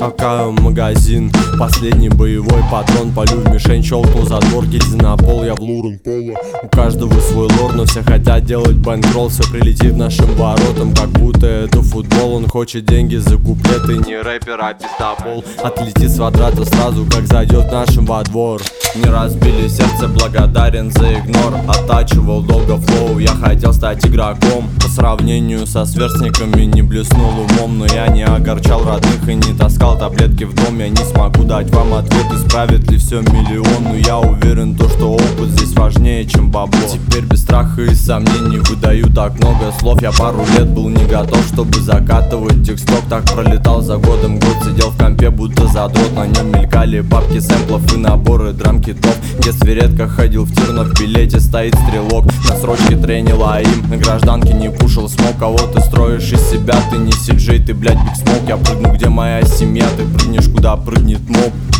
АК магазин, последний боевой патрон. Полю в мишень, щелкнул затвор, гильзы на пол, я в Лурен Поло. У каждого свой лор, но все хотят делать бэнкролл. Все прилетит нашим воротам, как будто это футбол. Он хочет деньги за куплеты, не рэпер, а пиздобол. Отлетит с квадрата сразу, как зайдет нашим во двор. Не разбили сердце, благодарен за игнор. Оттачивал долго флоу, я хотел стать игроком. По сравнению со сверстниками не блеснул умом, но я не огорчал родных и не таскал таблетки в дом. Я не смогу дать вам ответ, исправит ли все миллион, но я уверен, то, что опыт здесь важнее, чем бабло. Теперь без страха и сомнений выдаю так много слов. Я пару лет был не готов, чтобы закатывать тексток. Так пролетал за годом год, сидел в компе, будто задрот. На нем мелькали папки сэмплов и наборы драм-китов. В детстве редко ходил в тир, но в билете стоит стрелок. На срочке тренила им, на гражданке не пушил смог. Кого ты строишь из себя, ты не сиджей, ты, блядь, биг смок. Я прыгну, где моя семья, ты прыгнешь, куда прыгнет моб.